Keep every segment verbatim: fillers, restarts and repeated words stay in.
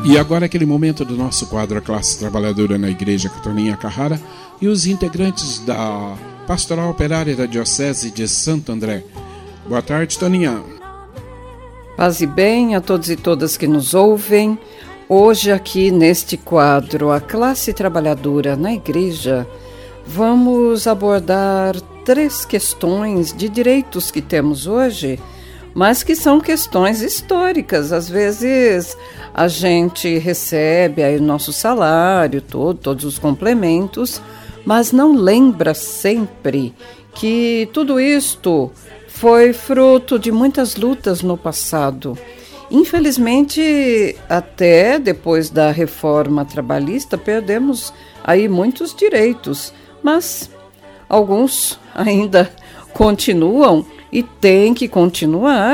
E agora aquele momento do nosso quadro A Classe Trabalhadora na Igreja com Toninha Carrara e os integrantes da Pastoral Operária da Diocese de Santo André. Boa tarde, Toninha. Paz e bem a todos e todas que nos ouvem. Hoje aqui neste quadro A Classe Trabalhadora na Igreja, vamos abordar três questões de direitos que temos hoje, mas que são questões históricas. Às vezes a gente recebe aí o nosso salário, todo, todos os complementos, mas não lembra sempre que tudo isto foi fruto de muitas lutas no passado. Infelizmente, até depois da reforma trabalhista, perdemos aí muitos direitos, mas alguns ainda continuam e têm que continuar,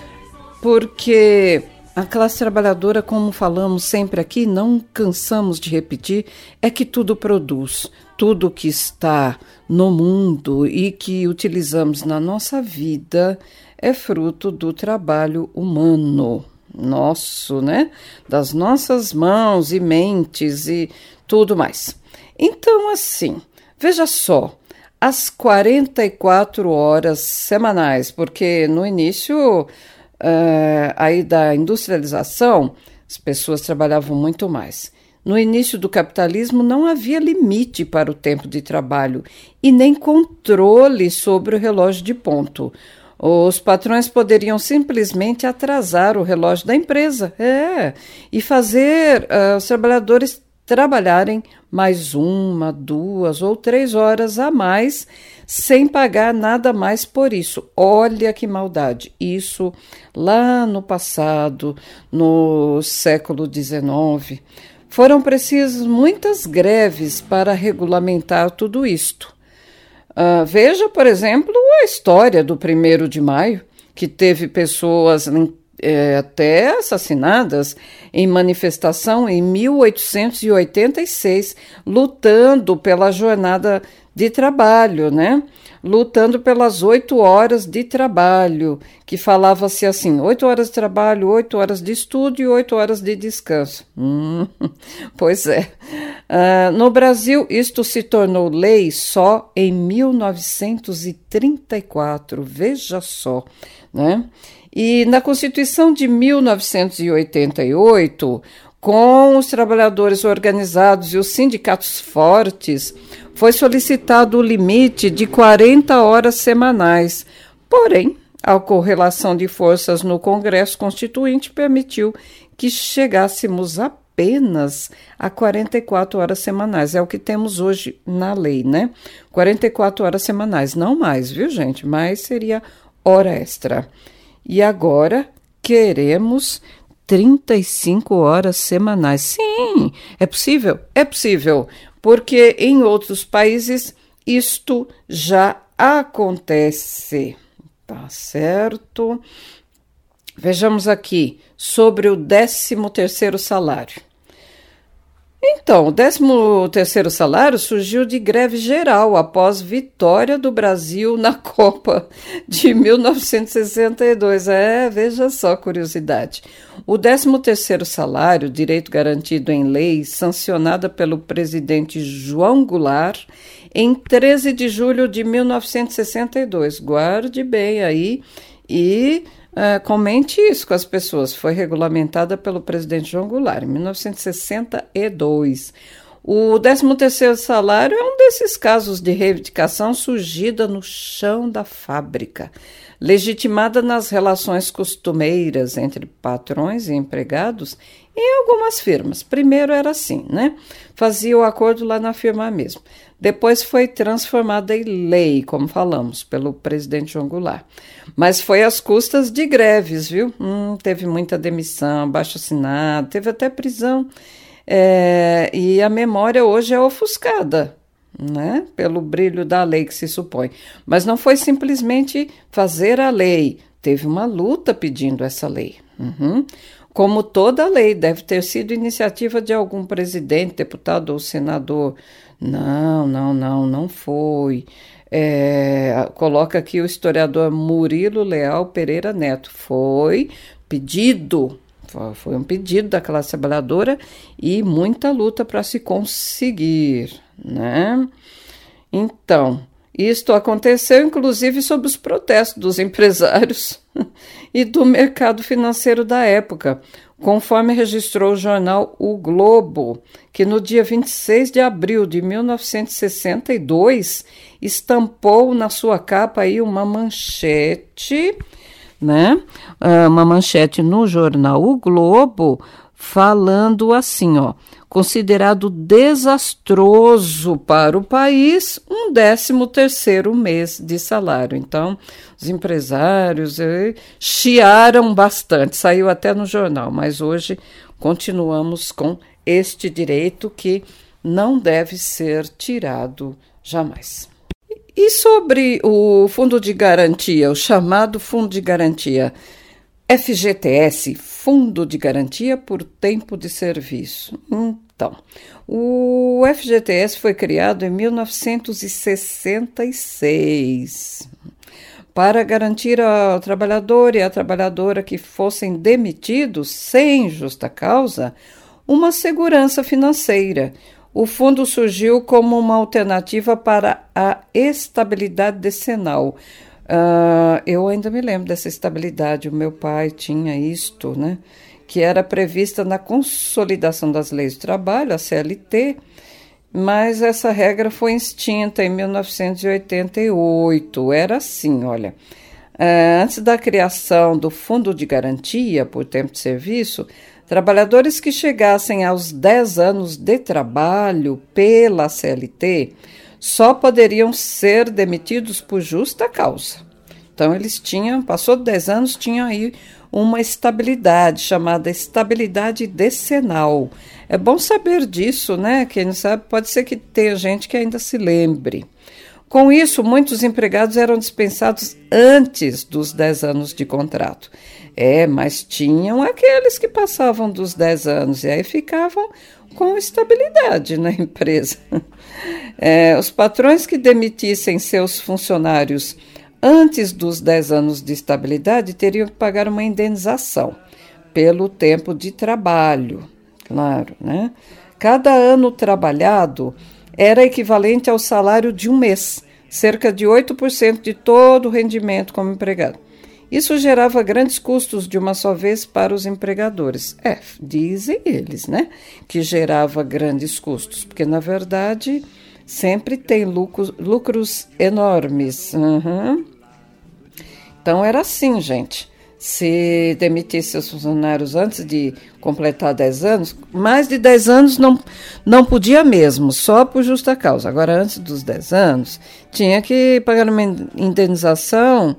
porque a classe trabalhadora, como falamos sempre aqui, não cansamos de repetir, é que tudo produz. Tudo que está no mundo e que utilizamos na nossa vida é fruto do trabalho humano, nosso, né? Das nossas mãos e mentes e tudo mais. Então, assim, veja só, as quarenta e quatro horas semanais, porque no início Uh, aí da industrialização, as pessoas trabalhavam muito mais. No início do capitalismo não havia limite para o tempo de trabalho e nem controle sobre o relógio de ponto. Os patrões poderiam simplesmente atrasar o relógio da empresa é, e fazer uh, os trabalhadores trabalharem mais uma, duas ou três horas a mais sem pagar nada mais por isso. Olha que maldade. Isso lá no passado, no século dezenove, foram precisas muitas greves para regulamentar tudo isto. Uh, veja, por exemplo, a história do primeiro de maio, que teve pessoas é, até assassinadas em manifestação em mil oitocentos e oitenta e seis, lutando pela jornada de trabalho, né? Lutando pelas oito horas de trabalho, que falava-se assim, oito horas de trabalho, oito horas de estudo e oito horas de descanso. Hum, pois é. Uh, no Brasil, isto se tornou lei só em mil novecentos e trinta e quatro, veja só, né? E na Constituição de mil novecentos e oitenta e oito, com os trabalhadores organizados e os sindicatos fortes, foi solicitado o limite de quarenta horas semanais. Porém, a correlação de forças no Congresso Constituinte permitiu que chegássemos apenas a quarenta e quatro horas semanais. É o que temos hoje na lei, né? quarenta e quatro horas semanais, não mais, viu, gente? Mas seria hora extra. E agora queremos trinta e cinco horas semanais. Sim, é possível? É possível, porque em outros países isto já acontece. Tá certo? Vejamos aqui sobre o décimo terceiro salário. Então, o décimo terceiro salário surgiu de greve geral após vitória do Brasil na Copa de mil novecentos e sessenta e dois. É, veja só, curiosidade. O décimo terceiro salário, direito garantido em lei, sancionada pelo presidente João Goulart, em treze de julho de mil novecentos e sessenta e dois. Guarde bem aí e Uh, comente isso com as pessoas. Foi regulamentada pelo presidente João Goulart em mil novecentos e sessenta e dois. O décimo terceiro salário é um desses casos de reivindicação surgida no chão da fábrica, legitimada nas relações costumeiras entre patrões e empregados em algumas firmas. Primeiro era assim, né? Fazia o acordo lá na firma mesmo. Depois foi transformada em lei, como falamos, pelo presidente João Goulart. Mas foi às custas de greves, viu? Hum, teve muita demissão, abaixo-assinado, teve até prisão. É, e a memória hoje é ofuscada, né? Pelo brilho da lei que se supõe. Mas não foi simplesmente fazer a lei. Teve uma luta pedindo essa lei. Uhum. Como toda lei, deve ter sido iniciativa de algum presidente, deputado ou senador. Não, não, não, não foi. É, coloca aqui o historiador Murilo Leal Pereira Neto. Foi pedido Foi um pedido da classe trabalhadora e muita luta para se conseguir, né? Então, isto aconteceu inclusive sob os protestos dos empresários e do mercado financeiro da época, conforme registrou o jornal O Globo, que no dia vinte e seis de abril de mil novecentos e sessenta e dois estampou na sua capa aí uma manchete, né? Uma manchete no jornal O Globo, falando assim, ó, considerado desastroso para o país um décimo terceiro mês de salário. Então, os empresários eh, chiaram bastante, saiu até no jornal, mas hoje continuamos com este direito que não deve ser tirado jamais. E sobre o fundo de garantia, o chamado fundo de garantia, F G T S, Fundo de Garantia por Tempo de Serviço. Então, o F G T S foi criado em mil novecentos e sessenta e seis para garantir ao trabalhador e à trabalhadora que fossem demitidos sem justa causa uma segurança financeira. O fundo surgiu como uma alternativa para a estabilidade decenal. Uh, eu ainda me lembro dessa estabilidade, o meu pai tinha isto, né, que era prevista na Consolidação das Leis do Trabalho, a C L T, mas essa regra foi extinta em mil novecentos e oitenta e oito. Era assim, olha, uh, antes da criação do Fundo de Garantia por Tempo de Serviço, trabalhadores que chegassem aos dez anos de trabalho pela C L T só poderiam ser demitidos por justa causa. Então, eles tinham, passou de dez anos, tinham aí uma estabilidade, chamada estabilidade decenal. É bom saber disso, né? Quem não sabe, pode ser que tenha gente que ainda se lembre. Com isso, muitos empregados eram dispensados antes dos dez anos de contrato. É, mas tinham aqueles que passavam dos dez anos e aí ficavam com estabilidade na empresa. É, os patrões que demitissem seus funcionários antes dos dez anos de estabilidade teriam que pagar uma indenização pelo tempo de trabalho, claro, né? Cada ano trabalhado era equivalente ao salário de um mês, cerca de oito por cento de todo o rendimento como empregado. Isso gerava grandes custos de uma só vez para os empregadores. É, dizem eles, né, que gerava grandes custos, porque, na verdade, sempre tem lucros, lucros enormes. Uhum. Então, era assim, gente. Se demitisse seus funcionários antes de completar dez anos, mais de dez anos não, não podia mesmo, só por justa causa. Agora, antes dos dez anos, tinha que pagar uma indenização.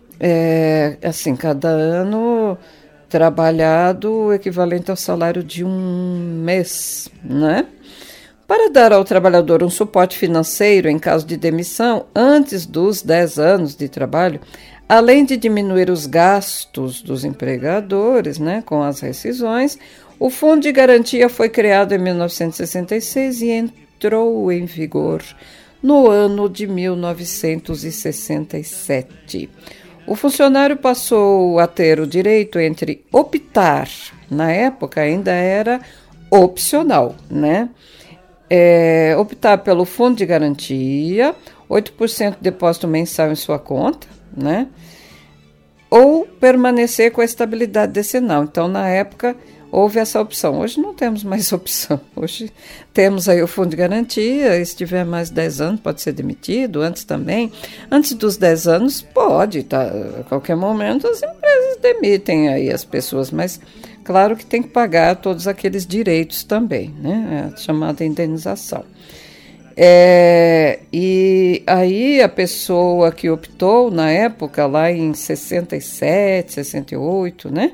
É, assim, cada ano trabalhado equivalente ao salário de um mês, né? Para dar ao trabalhador um suporte financeiro em caso de demissão antes dos dez anos de trabalho, além de diminuir os gastos dos empregadores, né, com as rescisões, o Fundo de Garantia foi criado em mil novecentos e sessenta e seis e entrou em vigor no ano de mil novecentos e sessenta e sete. O funcionário passou a ter o direito entre optar, na época ainda era opcional, né? É, optar pelo fundo de garantia, oito por cento de depósito mensal em sua conta, né? Ou permanecer com a estabilidade decenal. Então, na época, houve essa opção. Hoje não temos mais opção. Hoje temos aí o fundo de garantia, se tiver mais de dez anos pode ser demitido, antes também. Antes dos dez anos pode, tá? A qualquer momento as empresas demitem aí as pessoas, mas claro que tem que pagar todos aqueles direitos também, né? A chamada indenização. É, e aí a pessoa que optou na época, lá em sessenta e sete, sessenta e oito, né?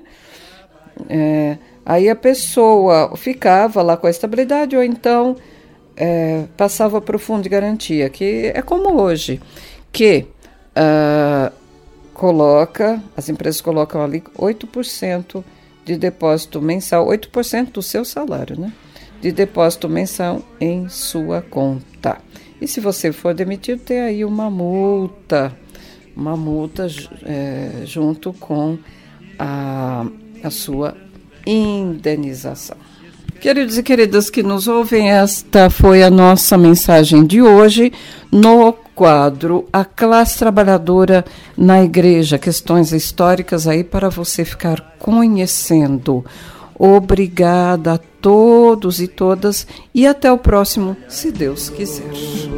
É, aí a pessoa ficava lá com a estabilidade ou então é, passava para o fundo de garantia, que é como hoje, que uh, coloca, as empresas colocam ali oito por cento de depósito mensal, oito por cento do seu salário, né? De depósito mensal em sua conta. E se você for demitido, tem aí uma multa, uma multa é, junto com a, a sua indenização. Queridos e queridas que nos ouvem, esta foi a nossa mensagem de hoje no quadro A Classe Trabalhadora na Igreja, questões históricas aí para você ficar conhecendo. Obrigada a todos e todas e até o próximo, se Deus quiser.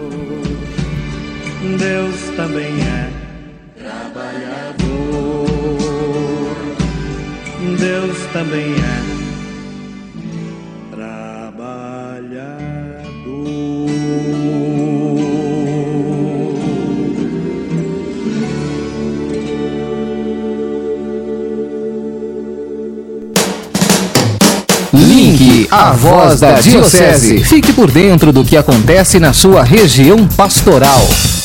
Deus também é trabalhador. Deus também é Link, a voz da Diocese. Fique por dentro do que acontece na sua região pastoral.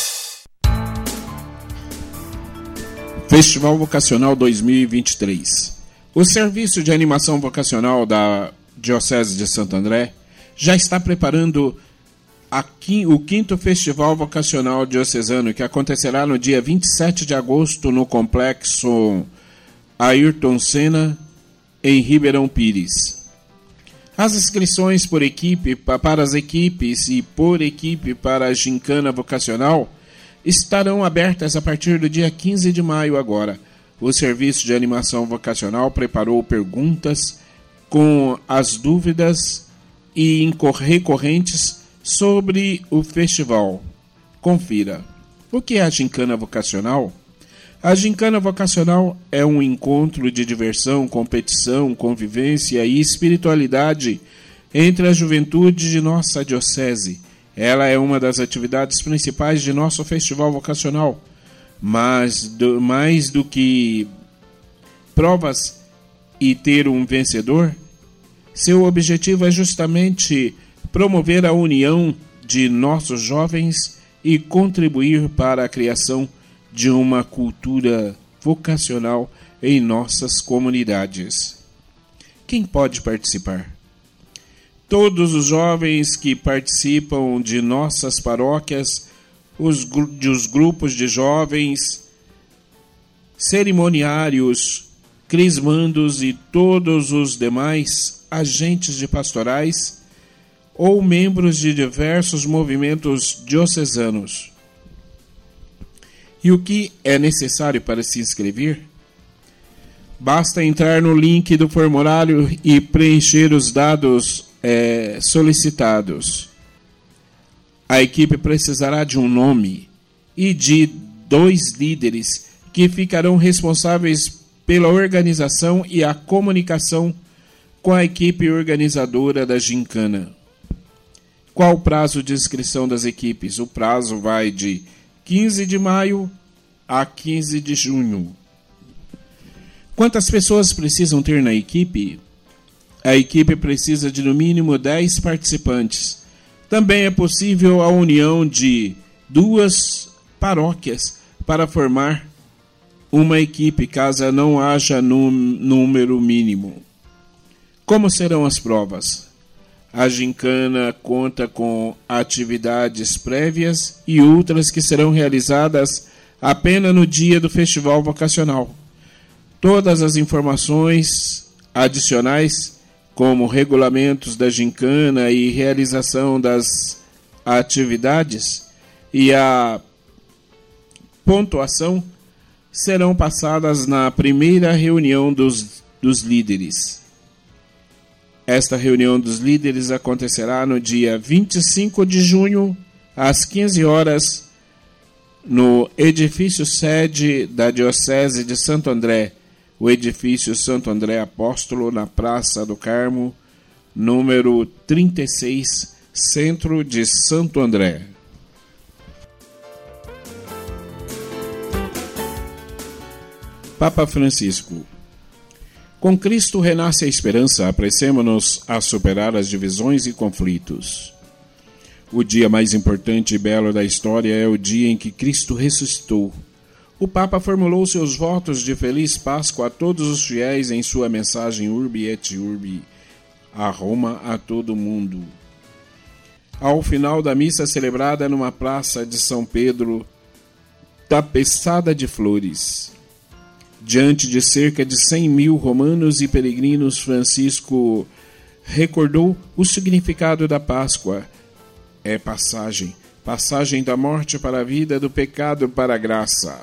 Festival Vocacional dois mil e vinte e três. O Serviço de Animação Vocacional da Diocese de Santo André já está preparando a, o quinto Festival Vocacional Diocesano, que acontecerá no dia vinte e sete de agosto no Complexo Ayrton Senna, em Ribeirão Pires. As inscrições por equipe, para as equipes e por equipe para a gincana vocacional estarão abertas a partir do dia quinze de maio agora. O Serviço de Animação Vocacional preparou perguntas com as dúvidas e recorrentes sobre o festival. Confira. O que é a gincana vocacional? A gincana vocacional é um encontro de diversão, competição, convivência e espiritualidade entre a juventude de nossa diocese. Ela é uma das atividades principais de nosso festival vocacional. Mas do, mais do que provas e ter um vencedor, seu objetivo é justamente promover a união de nossos jovens e contribuir para a criação de uma cultura vocacional em nossas comunidades. Quem pode participar? Todos os jovens que participam de nossas paróquias, os, os grupos de jovens, cerimoniários, crismandos e todos os demais agentes de pastorais ou membros de diversos movimentos diocesanos. E o que é necessário para se inscrever? Basta entrar no link do formulário e preencher os dados é, solicitados. A equipe precisará de um nome e de dois líderes que ficarão responsáveis pela organização e a comunicação com a equipe organizadora da gincana. Qual o prazo de inscrição das equipes? O prazo vai de quinze de maio a quinze de junho. Quantas pessoas precisam ter na equipe? A equipe precisa de no mínimo dez participantes. Também é possível a união de duas paróquias para formar uma equipe, caso não haja número mínimo. Como serão as provas? A gincana conta com atividades prévias e outras que serão realizadas apenas no dia do festival vocacional. Todas as informações adicionais, como regulamentos da gincana e realização das atividades e a pontuação, serão passadas na primeira reunião dos, dos líderes. Esta reunião dos líderes acontecerá no dia vinte e cinco de junho, às quinze horas, no edifício sede da Diocese de Santo André, o edifício Santo André Apóstolo, na Praça do Carmo, número trinta e seis, centro de Santo André. Papa Francisco. Com Cristo renasce a esperança, apressemo-nos a superar as divisões e conflitos. O dia mais importante e belo da história é o dia em que Cristo ressuscitou. O Papa formulou seus votos de feliz Páscoa a todos os fiéis em sua mensagem Urbi et Urbi, a Roma a todo mundo. Ao final da missa celebrada numa praça de São Pedro, tapeçada de flores, Diante de cerca de cem mil romanos e peregrinos, Francisco recordou o significado da Páscoa. É passagem, passagem da morte para a vida, do pecado para a graça.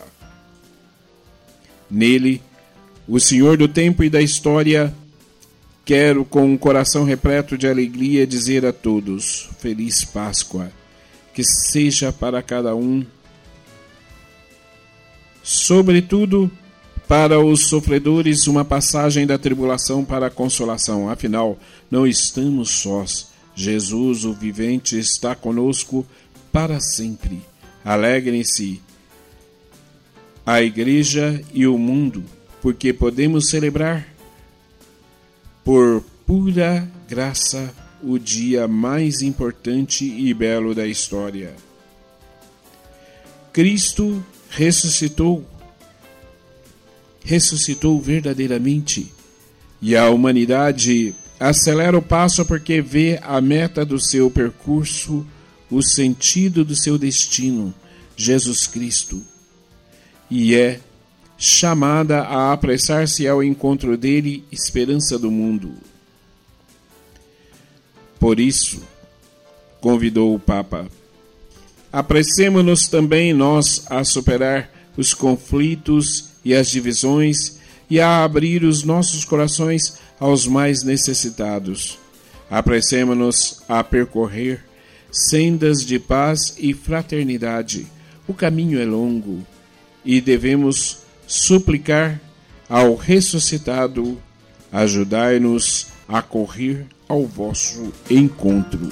Nele, o Senhor do tempo e da história, quero com um coração repleto de alegria dizer a todos, Feliz Páscoa, que seja para cada um, sobretudo para os sofredores, uma passagem da tribulação para a consolação. Afinal, não estamos sós. Jesus, o vivente, está conosco para sempre. Alegrem-se a igreja e o mundo, porque podemos celebrar, por pura graça, o dia mais importante e belo da história. Cristo ressuscitou. Ressuscitou verdadeiramente, e a humanidade acelera o passo porque vê a meta do seu percurso, o sentido do seu destino, Jesus Cristo, e é chamada a apressar-se ao encontro dele, esperança do mundo. Por isso, convidou o Papa, apressemo-nos também nós a superar os conflitos e as divisões, e a abrir os nossos corações aos mais necessitados. Apressemo-nos a percorrer sendas de paz e fraternidade. O caminho é longo, e devemos suplicar ao ressuscitado, ajudai-nos a correr ao vosso encontro.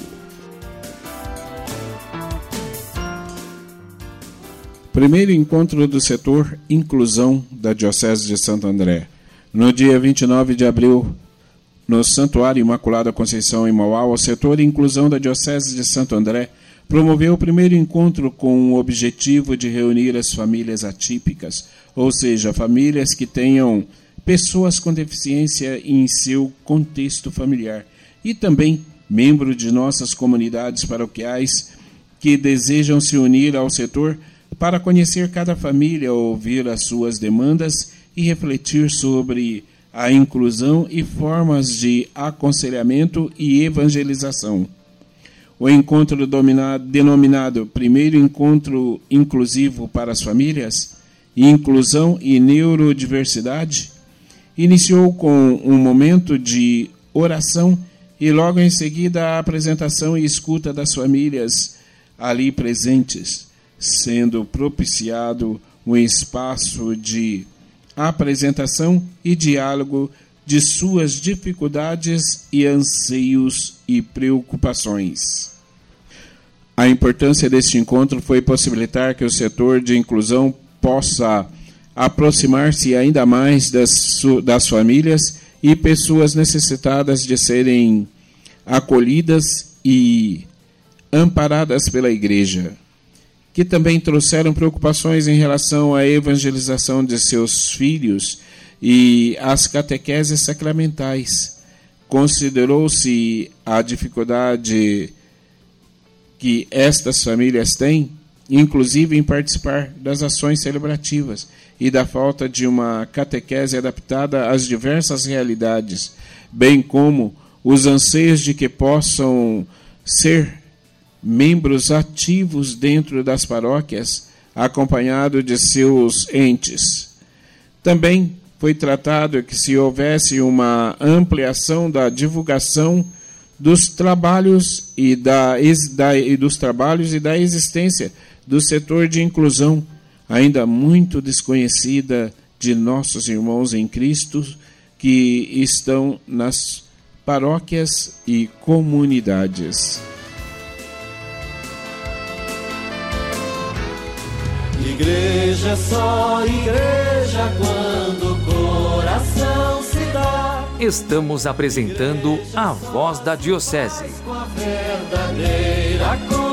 Primeiro encontro do setor Inclusão da Diocese de Santo André. No dia vinte e nove de abril, no Santuário Imaculada Conceição em Mauá, o setor Inclusão da Diocese de Santo André promoveu o primeiro encontro com o objetivo de reunir as famílias atípicas, ou seja, famílias que tenham pessoas com deficiência em seu contexto familiar, e também membros de nossas comunidades paroquiais que desejam se unir ao setor para conhecer cada família, ouvir as suas demandas e refletir sobre a inclusão e formas de aconselhamento e evangelização. O encontro dominado, denominado Primeiro Encontro Inclusivo para as Famílias, Inclusão e Neurodiversidade, iniciou com um momento de oração e logo em seguida a apresentação e escuta das famílias ali presentes, sendo propiciado um espaço de apresentação e diálogo de suas dificuldades e anseios e preocupações. A importância deste encontro foi possibilitar que o setor de inclusão possa aproximar-se ainda mais das, das famílias e pessoas necessitadas de serem acolhidas e amparadas pela Igreja, que também trouxeram preocupações em relação à evangelização de seus filhos e às catequeses sacramentais. Considerou-se a dificuldade que estas famílias têm, inclusive em participar das ações celebrativas, e da falta de uma catequese adaptada às diversas realidades, bem como os anseios de que possam ser membros ativos dentro das paróquias, acompanhado de seus entes. Também foi tratado que se houvesse uma ampliação da divulgação dos trabalhos e, da, da, e dos trabalhos e da existência do setor de inclusão, ainda muito desconhecida de nossos irmãos em Cristo que estão nas paróquias e comunidades. Igreja é só igreja quando o coração se dá. Estamos apresentando a Voz da Diocese. Com a verdadeira